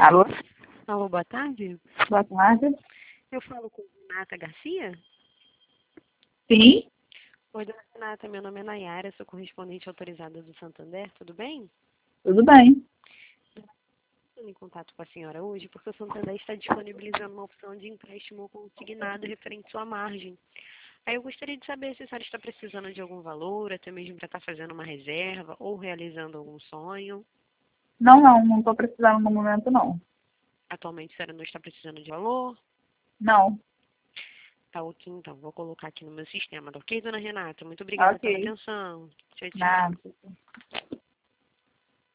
Alô? Alô, boa tarde. Boa tarde. Eu falo com Renata Garcia? Sim, Oi, dona Renata, meu nome é Nayara, sou correspondente autorizada do Santander, tudo bem? tudo bem. Estou em contato com a senhora hoje porque o Santander está disponibilizando uma opção de empréstimo consignado referente à sua margem. Aí eu gostaria de saber se a senhora está precisando de algum valor, até mesmo para estar fazendo uma reserva ou realizando algum sonho. Não estou precisando no momento, não. Atualmente a senhora não está precisando de valor? Não, Tá ok, então. Vou colocar aqui no meu sistema, tá ok, dona Renata? Muito obrigada pela ok. atenção. Tchau, tchau. Nada.